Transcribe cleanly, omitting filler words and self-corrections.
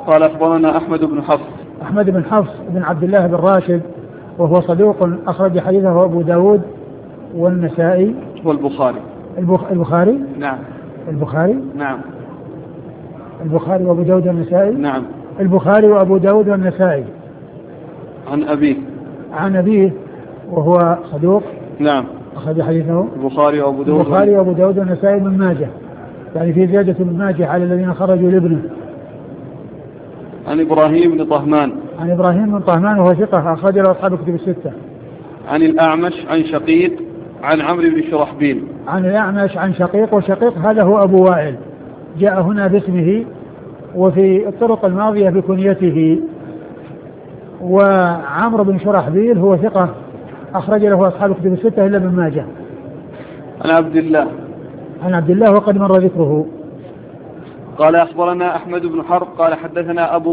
قال أخبرنا أحمد بن حفص. أحمد بن حفص بن عبد الله بن راشد وهو صدوق أخرج حديثه أبو داود والنسائي والبخاري. البخاري. نعم. البخاري. نعم. البخاري وأبو داود والنسائي. نعم. البخاري وأبو داود والنسائي. عن أبيه. عن أبيه وهو صدوق. نعم. أخرج حديثه البخاري وأبو داود. البخاري وأبو داود والنسائي من ماجه، يعني في زيادة ابن ماجه على الذين خرجوا لابنه. عن إبراهيم بن طهمان. عن إبراهيم بن طهمان وهو ثقة أخرج له أصحاب الكتب الستة. عن الأعمش عن شقيق عن عمرو بن شرحبيل. عن الأعمش عن شقيق، وشقيق هذا هو أبو وائل، جاء هنا باسمه وفي الطرق الماضية بكنيته. وعمرو بن شرحبيل هو ثقة أخرج له أصحاب الكتب الستة إلا ابن ماجه. عن عبد الله. عن عبد الله وقد مر ذكره. قال أخبرنا أحمد بن حرب قال حدثنا أبو